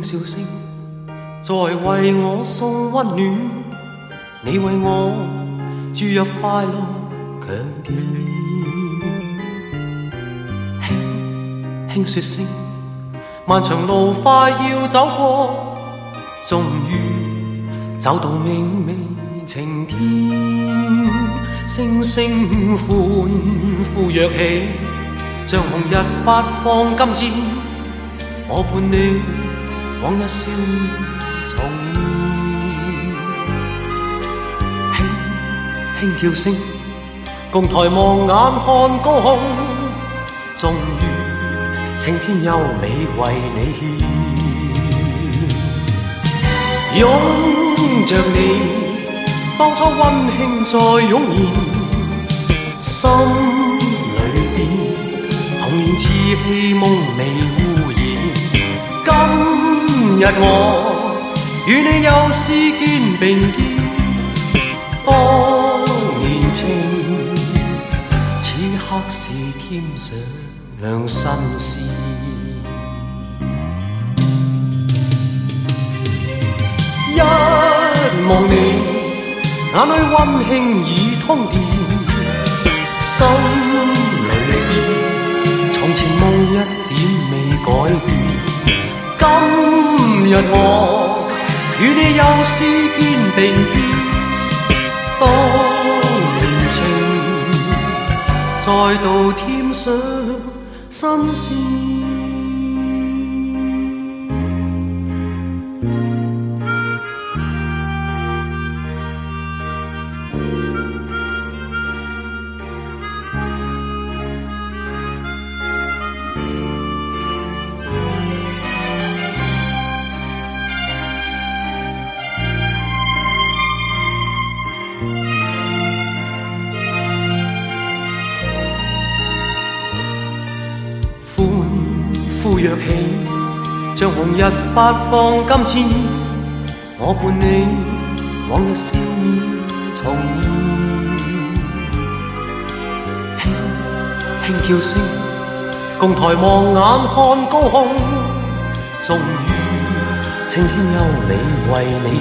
笑聲，在為我送溫暖，你為我注入快樂強電。輕輕說聲，漫長路快要走過，終於走到明媚晴天。星星歡呼躍起，像紅日發放金箭，我伴你往日笑面重現。輕輕叫聲，共抬望眼看高空，終於青天優美為你獻。擁着你，當初溫馨再湧現，心裏邊童年稚氣夢未污染。今日我與你又試肩並肩，當年情此刻是添上新鮮。一望你，眼裏溫馨已通電，心裏邊從前夢一點未改變。今日我與你又試肩並肩，當年情再度添上新鮮。呼躍起，像紅日發放金箭，我伴你往日笑面重現。輕叫聲，共抬望眼看高空，終於青天優美為你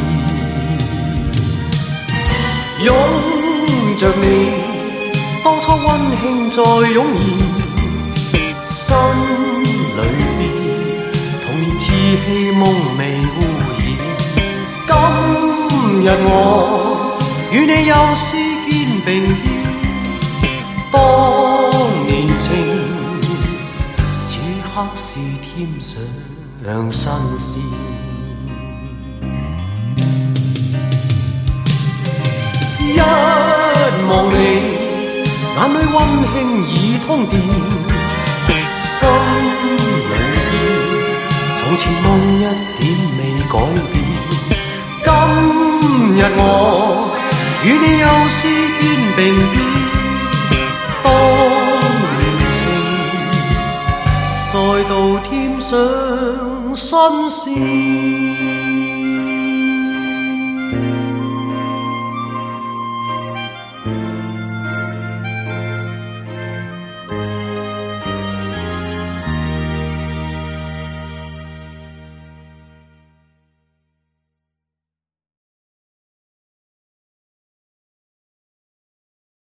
獻。擁着你，當初溫馨再湧現，心裏邊童年稚氣夢未污染。今日我與你又試肩並肩，當年情此刻是添上新鮮。一望你，眼裏溫馨已通電，心裏邊從前夢一點未改變。今日我與你又試肩並肩，當年情再度添上新鮮。